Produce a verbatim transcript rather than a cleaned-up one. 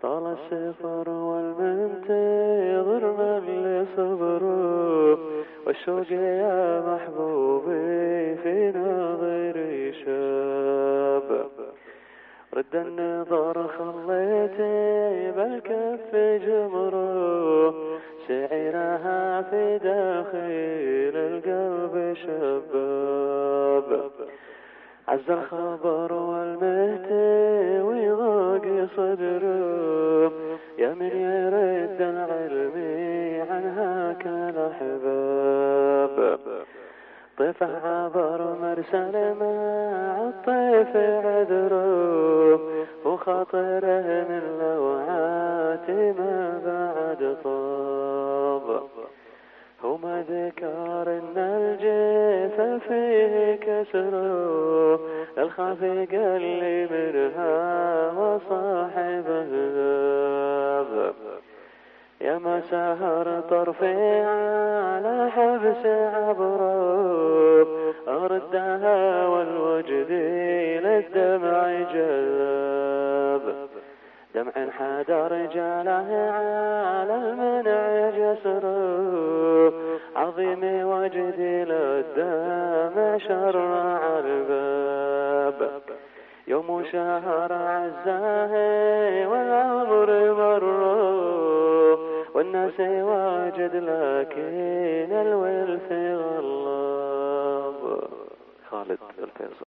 طال السفر والمنتظر اللي صبروا، والشوق يا محبوبي في ناظري شاب. رد النظر خليتي بالكف جمره، شعرها في داخل القلب شباب. عز الخبر والمهتي ويضاق صدره، يا من يرد العلم عنها كالأحباب. طيفه عبر مرسل مع الطيف عذره، وخاطره من لوعات ما بعد طاب. وما ذكر ان الجيف فيه كسره، الخافي قال لي منها وصاحبه ذاب. يا ما سهر طرفي على حبس عبره، أردها والوجد للدمع جذاب. دمع حدا رجاله على المنع جسره، عظيم وجدي للدمع شرع الباب. يوم شهر عزاه والعمر مره، والناس واجد لكن الولف غلاب. خالد الفيصل.